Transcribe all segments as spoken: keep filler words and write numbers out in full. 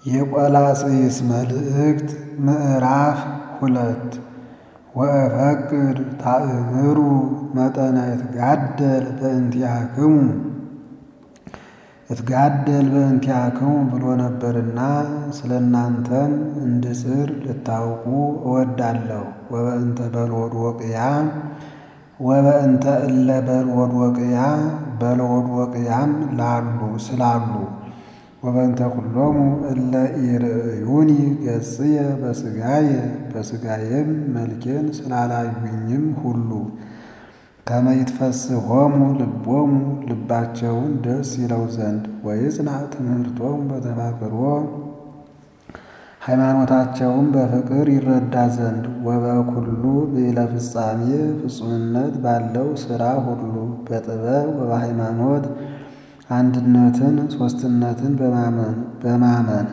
የቆላስይስ መልእክት ምዕራፍ ሁለት ወእፈቅድ ታእምሩ መጠነ እትጋደል በእንቲአክሙ እትጋደል በእንቲአክሙ ብሎ ነበርና ስለ እናንተም እንድጽር ልታውቁ እወዳለሁ። ወበእንተ በሎዶቅያ ወበእንተ እለ በሎዶቅያ በሎዶቅያም ላሉ ስላሉ ወበእንተ ኩሎሙ እለ ኢርእዩኒ ገጽየ በሥጋየ በሥጋዬም መልኬን ስላላዩኝም ሁሉ ከመ ይትፈስሖሙ ልቦሙ ልባቸውን ደስ ይለው ዘንድ ወይጽናዕ ትምህርቶሙ በተፋቅሮ ሃይማኖታቸውን በፍቅር ይረዳ ዘንድ ወበኩሉ ብዕለ ፍጻሜ ፍጹምነት ባለው ሥራ ሁሉ በጥበብ ወበሃይማኖት አንድነትን ሦስትነትን በማመን በማመን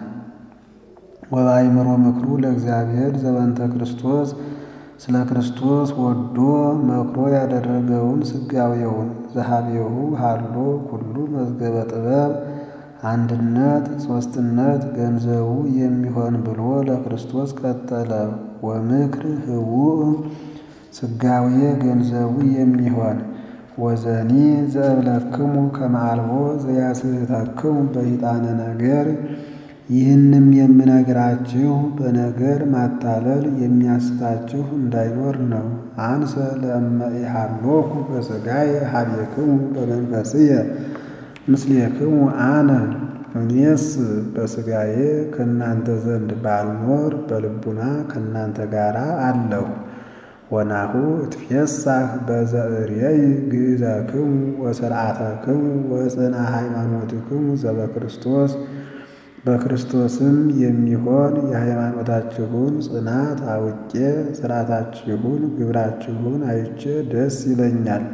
ወበአእምሮ ምክሩ ለእግዚአብሔር ዘበንተ ክርስቶስ ስለ ክርስቶስ ወዶ መክሮ ያደረገውን ሥጋዌውን ዘኀቤሁ ሀሎ ኩሉ መዝገበ ጥበብ አንድነት ሦስትነት ገንዘቡ የሚሆን ብሎ ለክርስቶስ ቀጠለ። ወምክር ህቡእ ሥጋዌ ገንዘቡ የሚሆን ወዘኒ ዘእብለክሙ ከመ አልቦ ዘያስሕተክሙ በሂጣነ ነገር ይህንም የምነግራችሁ በነገር ማታለል የሚያስታችሁ እንዳይኖር ነው። አንሰ ለእመ ኢሃሎኩ በሥጋየ ኀቤክሙ በመንፈስየ ምስሌክሙ አነ እኔስ በሥጋዬ ከእናንተ ዘንድ ባልኖር በልቡና ከእናንተ ጋር አለሁ። ወናሁ እትፌሳህ በዘእሬይ ግእዘክሙ ወሥርዓተክሙ ወጽንዐ ሃይማኖትክሙ ዘበክርስቶስ በክርስቶስም የሚሆን የሃይማኖታችሁን ጽናት አውቄ ሥርዓታችሁን ግብራችሁን አይቼ ደስ ይለኛል።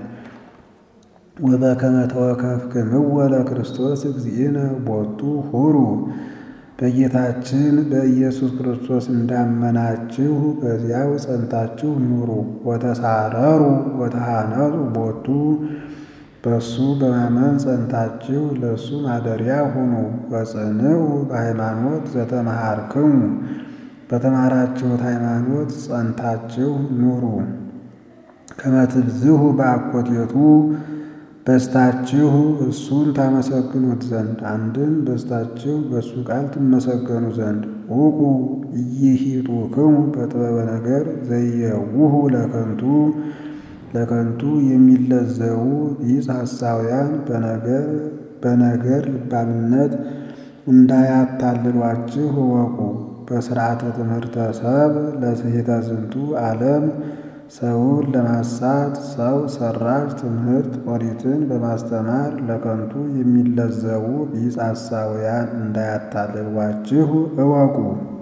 ወበከመ ተወከፍክምዎ ለክርስቶስ እግዚእነ ቦቱ ሁሩ በጌታችን በኢየሱስ ክርስቶስ እንዳመናችሁ በዚያው ጸንታችሁ ኑሩ። ወተሳረሩ ወተሃነጹ ቦቱ በሱ በማመን ጸንታችሁ ለሱ ማደሪያ ሁኑ። ወጽንዑ በሃይማኖት ዘተመሃርክሙ በተማራችሁት ሃይማኖት ጸንታችሁ ኑሩ። ከመ ትብዝሑ በአኮቴቱ በስታችሁ እሱን ታመሰግኑት ዘንድ አንድም በስታችሁ በእሱ ቃል ትመሰገኑ ዘንድ ውቁ ኢይሂጡክሙ በጥበበ ነገር ዘየውሁ ለከንቱ ለከንቱ የሚለዘቡ ቢጽ ሐሳውያን በነገር በነገር ልባምነት እንዳያታልሏችሁ እወቁ። በሥርዓተ ትምህርተ ሰብ ለስሕተ ዝንቱ ዓለም ሰውን ለማሳት ሰው ሠራሽ ትምህርት ኦሪትን በማስተማር ለከንቱ የሚለዘቡ ቢጽ ሐሳውያን እንዳያታልሏችሁ እወቁ።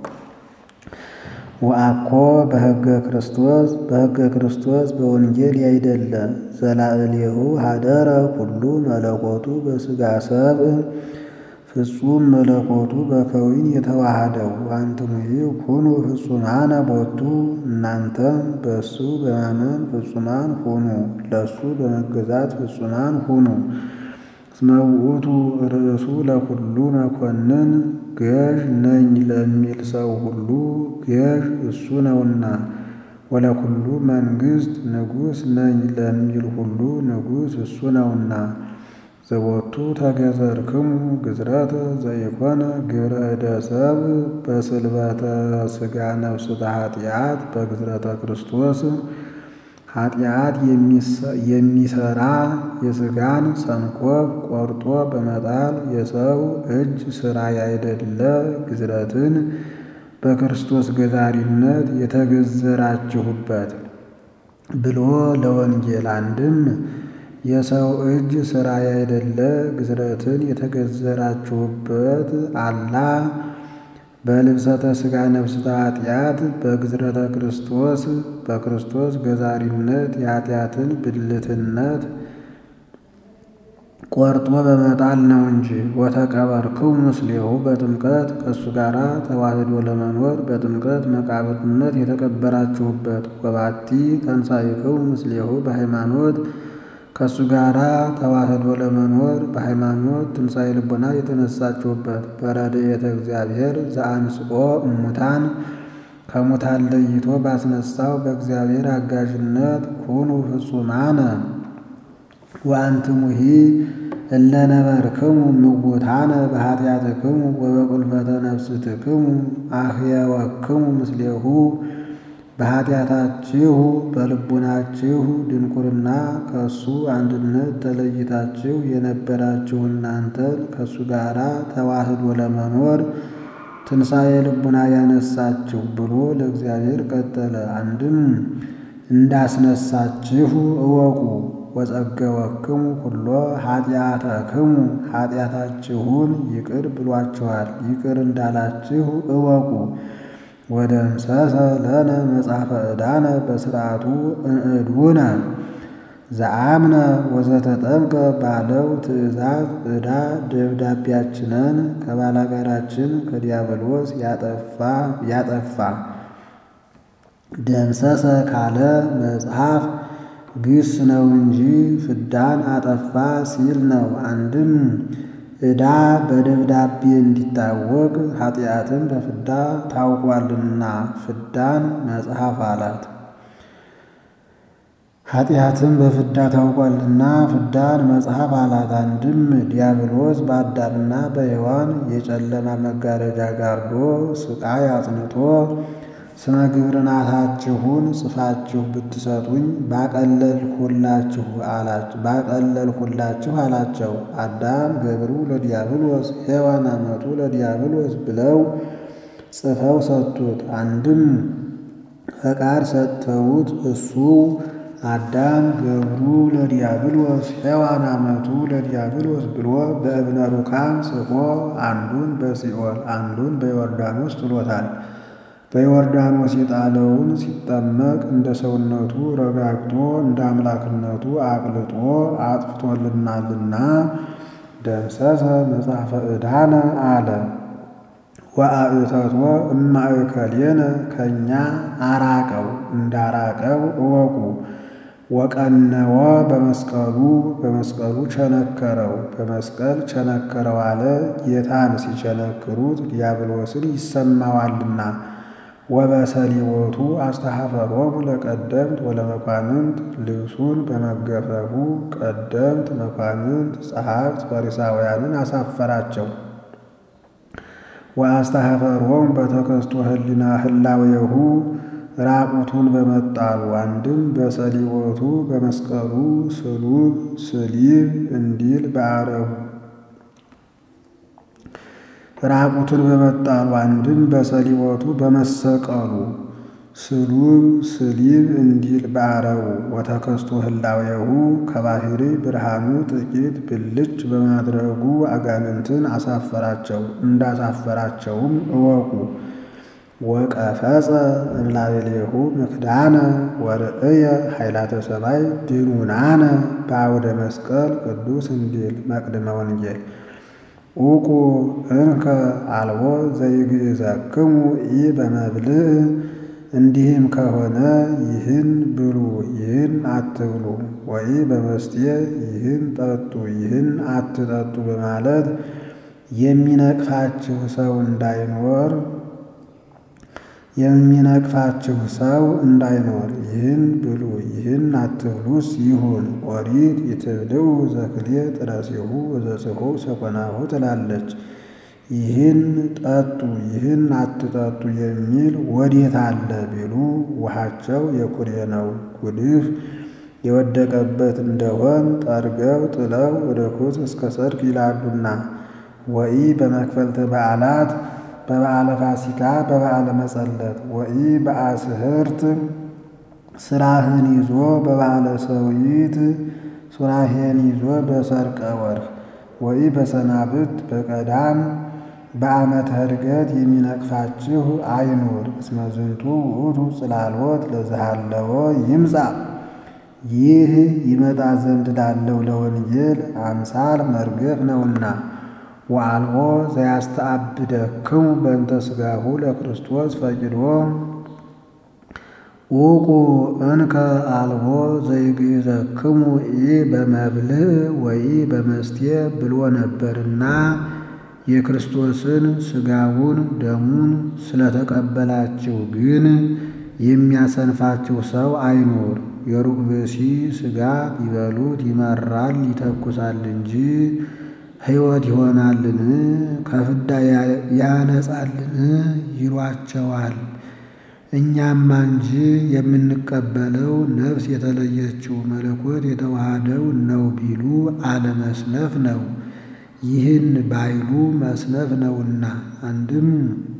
ወአኮ በሕገ ክርስቶስ በሕገ ክርስቶስ በወንጌል ያይደለ ዘላዕሌሁ ሀደረ ኩሉ መለኮቱ በሥጋ ሰብእ ፍጹም መለኮቱ በከዊን የተዋሃደው አንትሙሂ ኩኑ ፍጹማነ ቦቱ እናንተም በእሱ በማመን ፍጹማን ሁኑ፣ ለእሱ በመገዛት ፍጹማን ሁኑ። እስመ ውእቱ ርእሱ ለኩሉ መኮንን ገዥ ነኝ ለሚል ሰው ሁሉ ገዥ እሱ ነውና። ወለኩሉ መንግሥት ንጉሥ ነኝ ለሚል ሁሉ ንጉሥ እሱ ነውና። ዘቦቱ ተገዘርክሙ ግዝረተ ዘኢኮነ ግብረ እደ ሰብእ በስልበተ ሥጋ ነፍስተ ኃጢአት በግዝረተ ክርስቶስ ኃጢአት የሚሰራ የሥጋን ሰንኮፍ ቆርጦ በመጣል የሰው እጅ ሥራ ያይደለ ግዝረትን በክርስቶስ ገዛሪነት የተገዘራችሁበት ብሎ ለወንጌል አንድም የሰው እጅ ሥራ ያይደለ ግዝረትን የተገዘራችሁበት አላ በልብሰተ ሥጋ ነፍስተ ኃጢአት በግዝረተ ክርስቶስ በክርስቶስ ገዛሪነት የኃጢአትን ብልትነት ቆርጦ በመጣል ነው እንጂ። ወተቀበርክሙ ምስሌሁ በጥምቀት ከእሱ ጋር ተዋህዶ ለመኖር በጥምቀት መቃብርነት የተቀበራችሁበት። ወባቲ ተንሣኢክሙ ምስሌሁ በሃይማኖት ከእሱ ጋራ ተዋህዶ ለመኖር በሃይማኖት ትንሣኤ ልቦና የተነሳችሁበት በረድኤተ እግዚአብሔር ዘአንሥኦ እሙታን ከሙታን ለይቶ ባስነሳው በእግዚአብሔር አጋዥነት ኩኑ ፍጹማነ ወአንትሙሂ እለ ነበርክሙ ምውታነ በኃጢአትክሙ ወበቁልፈተ ነፍስትክሙ አህየወክሙ ምስሌሁ በኃጢአታችሁ በልቡናችሁ ድንቁርና ከእሱ አንድነት ተለይታችሁ የነበራችሁ እናንተን ከእሱ ጋራ ተዋህዶ ለመኖር ትንሣኤ ልቡና ያነሳችሁ ብሎ ለእግዚአብሔር ቀጠለ። አንድም እንዳስነሳችሁ እወቁ። ወጸገወክሙ ኩሎ ኃጢአተክሙ ኃጢአታችሁን ይቅር ብሏችኋል፣ ይቅር እንዳላችሁ እወቁ። ወደምሰሰ ለነ መጽሐፈ ዕዳነ በሥርዓቱ እንዕድውነ ዘአምነ ወዘተጠምቀ ባለው ትእዛዝ ዕዳ ደብዳቤያችንን ከባላጋራችን ከዲያብሎስ ያጠፋ ደምሰሰ ካለ መጽሐፍ ግስ ነው እንጂ ፍዳን አጠፋ ሲል ነው። አንድም ዕዳ በደብዳቤ እንዲታወቅ ኃጢአትን በፍዳ ታውቋልና ፍዳን መጽሐፍ አላት። ኃጢአትን በፍዳ ታውቋልና ፍዳን መጽሐፍ አላት። አንድም ዲያብሎስ በአዳምና በሔዋን የጨለማ መጋረጃ ጋርዶ ስቃይ አጽንቶ ስመ ግብርናታችሁን ጽፋችሁ ብትሰጡኝ ባቀለልሁላችሁ አላቸው ባቀለልሁላችሁ አላቸው። አዳም ገብሩ ለዲያብሎስ ሔዋን አመቱ ለዲያብሎስ ብለው ጽፈው ሰጡት። አንድም ፈቃድ ሰጥተውት እሱ አዳም ገብሩ ለዲያብሎስ ሔዋን አመቱ ለዲያብሎስ ብሎ በእብነ ሩካም ጽፎ አንዱን በሲኦል አንዱን በዮርዳኖስ ጥሎታል። በዮርዳኖስ የጣለውን ሲጠመቅ እንደ ሰውነቱ ረጋግጦ እንደ አምላክነቱ አቅልጦ አጥፍቶልናልና ደምሰሰ መጽሐፈ ዕዳነ አለ። ወአእተቶ እማእከሌነ ከእኛ አራቀው እንዳራቀው እወቁ። ወቀነወ በመስቀሉ በመስቀሉ ቸነከረው በመስቀል ቸነከረው አለ። ጌታን ሲቸነክሩት ዲያብሎስን ይሰማዋልና። ወበሰሊወቱ አስተሐፈሮሙ ለቀደምት ወለመኳንንት ልብሱን በመገፈፉ ቀደምት መኳንንት ጸሐፍት ፈሪሳውያንን አሳፈራቸው። ወአስተሐፈሮሙ በተከስቶ ህሊና ህላዌሁ ራቁቱን በመጣሉ አንድም በሰሊወቱ በመስቀሉ ስሉብ ስሊብ እንዲል በአረቡ ራቁቱን በመጣሉ አንድም በሰሊወቱ በመሰቀሉ ስሉብ ስሊብ እንዲል በአረቡ ወተከስቶ ህላዌሁ ከባህሪ ብርሃኑ ጥቂት ብልጭ በማድረጉ አጋንንትን አሳፈራቸው። እንዳሳፈራቸውም እወቁ። ወቀፈጸ እምላቤሌሁ ምክዳነ ወርእየ ኃይላተ ሰማይ ድኑናነ በአውደ መስቀል ቅዱስ እንዲል መቅድመ ወንጌል ኡቁ እንከ አልቦ ዘይግእዘክሙ ኢ በመብልዕ እንዲህም ከሆነ ይህን ብሉ ይህን አትብሉ፣ ወይ በመስጥየ ይህን ጠጡ ይህን አትጠጡ በማለት የሚነቅፋችሁ ሰው እንዳይኖር የሚነቅፋችሁ ሰው እንዳይኖር ይህን ብሉ ይህን አትብሉስ ይሁን። ኦሪት ይትብልዑ ዘክልኤ ጥረሲሁ ወዘጽሑ ሰኮናሁ ትላለች። ይህን ጠጡ ይህን አትጠጡ የሚል ወዴት አለ ቢሉ ውሃቸው የኩሬ ነው። ጉድፍ የወደቀበት እንደሆን ጠርገው ጥለው ወደ ኩስ እስከ ሰርክ ይላሉና። ወኢ በመክፈልተ በዓላት በበዓለ ፋሲካ በበዓለ መጸለት ወኢ በአስህርት ስራህን ይዞ በበዓለ ሰዊት ሱራሄን ይዞ በሰርቀ ወርህ ወኢ በሰናብት በቀዳም በዓመተ ዕርገት የሚነቅፋችሁ አይኑር። እስመ ዝንቱ ውእቱ ጽላሎት ለዝሃለወ ይምጻ ይህ ይመጣ ዘንድ ላለው ለወንጌል አምሳል መርገፍ ነውና። ወአልቦ ዘያስተአብደክሙ በእንተ ሥጋሁ ለክርስቶስ ፈቂዶ ውቁ እንከ አልቦ ዘይግዘክሙ ኢ በመብልዕ ወይ በመስቴ ብሎ ነበርና የክርስቶስን ሥጋውን ደሙን ስለተቀበላችሁ ግን የሚያሰንፋችሁ ሰው አይኑር። የሩቅ ብእሲ ሥጋ ቢበሉት ይመራል ይተኩሳል እንጂ ሕይወት ይሆናልን? ከፍዳ ያነጻልን? ይሏቸዋል። እኛማ እንጂ የምንቀበለው ነፍስ የተለየችው መለኮት የተዋሃደው ነው ቢሉ አለመስነፍ ነው። ይህን ባይሉ መስነፍ ነውና። አንድም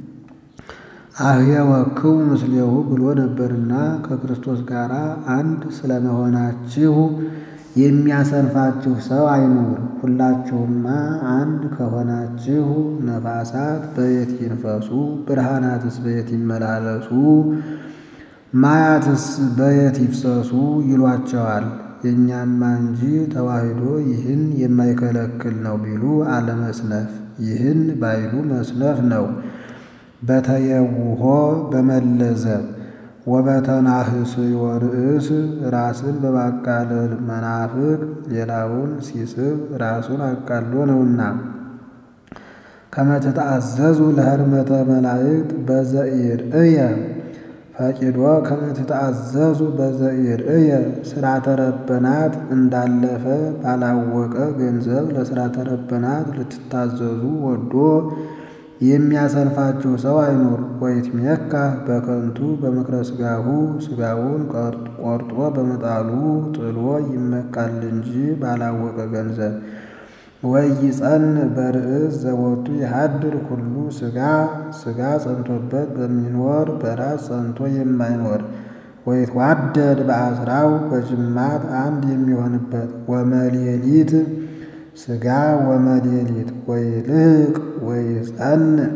አህየወክሙ ምስሌሁ ብሎ ነበርና ከክርስቶስ ጋር አንድ ስለመሆናችሁ የሚያሰንፋችሁ ሰው አይኑር። ሁላችሁማ አንድ ከሆናችሁ ነፋሳት በየት ይንፈሱ? ብርሃናትስ በየት ይመላለሱ? ማያትስ በየት ይፍሰሱ? ይሏቸዋል። የእኛማ እንጂ ተዋሕዶ ይህን የማይከለክል ነው ቢሉ አለመስነፍ። ይህን ባይሉ መስነፍ ነው። በተየውሆ በመለዘብ ወበተናህስዮ ርእስ ራስን በማቃለል መናፍቅ ሌላውን ሲስብ ራሱን አቃሎ ነውና። ከመ ትትአዘዙ ለሕርመተ መላእክት በዘኢርእየ ፈቂዶ ከመ ትትአዘዙ በዘኢርእየ ሥርዓተ ረበናት እንዳለፈ ባላወቀ ገንዘብ ለሥርዓተ ረበናት ልትታዘዙ ወዶ የሚያሰንፋችሁ ሰው አይኑር። ወይትሜካ በከንቱ በምክረ ሥጋሁ ሥጋውን ቆርጦ በመጣሉ ጥሎ ይመካል እንጂ ባላወቀ ገንዘብ። ወይጸንዕ በርእስ ዘቦቱ ይሃድር ኩሉ ሥጋ ሥጋ ጸንቶበት በሚኖር በራስ ጸንቶ የማይኖር። ወይትዋደድ በአስራው በጅማት አንድ የሚሆንበት። ወመሌሊት ሥጋ ወመሌሊት ወይልህቅ ወይጸንዕ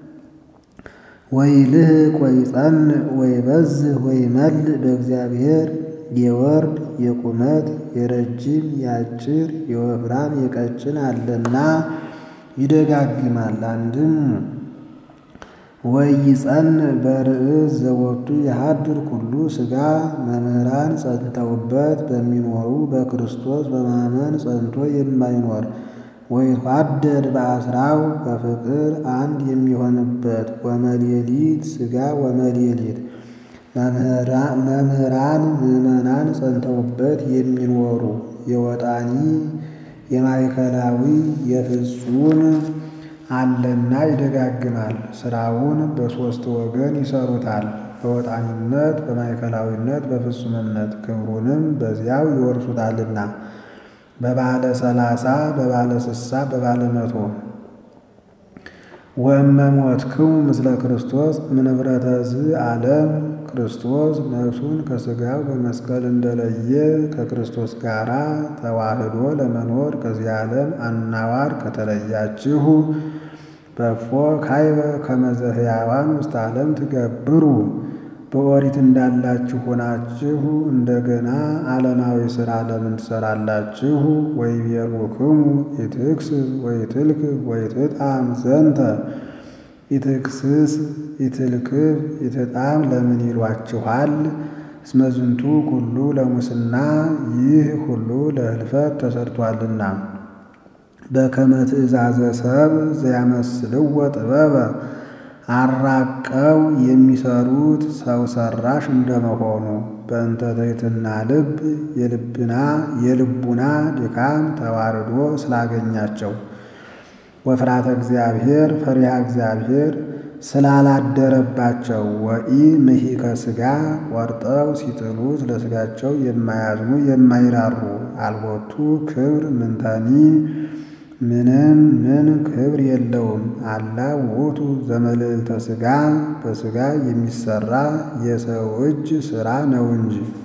ወይልህቅ ወይጸንዕ ወይበዝሕ ወይመልእ በእግዚአብሔር የወርድ የቁመት የረጅም የአጭር የወፍራም የቀጭን አለና ይደጋግማል። አንድም ወይጸንዕ በርእስ ዘቦቱ ይሃድር ኩሉ ሥጋ መምህራን ጸንተውበት በሚኖሩ በክርስቶስ በማመን ጸንቶ የማይኖር። ወይትዋደድ በአስራው በፍቅር አንድ የሚሆንበት። ወመሌሊት ሥጋ ወመሌሊት መምህራን ምዕመናን ጸንተውበት የሚኖሩ የወጣኒ የማዕከላዊ የፍጹም አለና ይደጋግማል። ሥራውን በሦስት ወገን ይሰሩታል፣ በወጣኒነት በማዕከላዊነት በፍጹምነት። ክብሩንም በዚያው ይወርሱታልና በባለ ሰላሳ በባለ ስሳ በባለ መቶ። ወእመሞትክሙ ምስለ ክርስቶስ እምንብረተ ዘዓለም ክርስቶስ ነፍሱን ከሥጋው በመስቀል እንደለየ ከክርስቶስ ጋር ተዋህዶ ለመኖር ከዚህ ዓለም አናዋር ከተለያችሁ በፎ ካይበ ከመ ዘሕያዋን ውስተ ዓለም ትገብሩ። በኦሪት እንዳላችሁ ሆናችሁ እንደገና ዓለማዊ ሥራ ለምን ትሠራላችሁ? ወይቤልክሙ ኢትክስስ ወኢትልክፍ ወኢትጣም ዘንተ ኢትክስስ ኢትልክፍ ኢትጣም ለምን ይሏችኋል? እስመ ዝንቱ ኩሉ ለሙስና ይህ ሁሉ ለህልፈት ተሰርቷልና። በከመ ትእዛዘ ሰብእ ዘያመስልዎ ጥበበ አራቀው የሚሰሩት ሰው ሰራሽ እንደመሆኑ በእንተ ትሕትና ልብ የልብና የልቡና ድካም ተዋርዶ ስላገኛቸው ወፍራተ እግዚአብሔር ፈሪሃ እግዚአብሔር ስላላደረባቸው ወኢ ምሂከ ሥጋ ቆርጠው ሲጥሉት ለሥጋቸው የማያዝኑ የማይራሩ አልቦቱ ክብር ምንተኒ ምንም ምን ክብር የለውም። አላ ውእቱ ዘመልዕልተ ሥጋ በሥጋ የሚሰራ የሰው እጅ ሥራ ነው እንጂ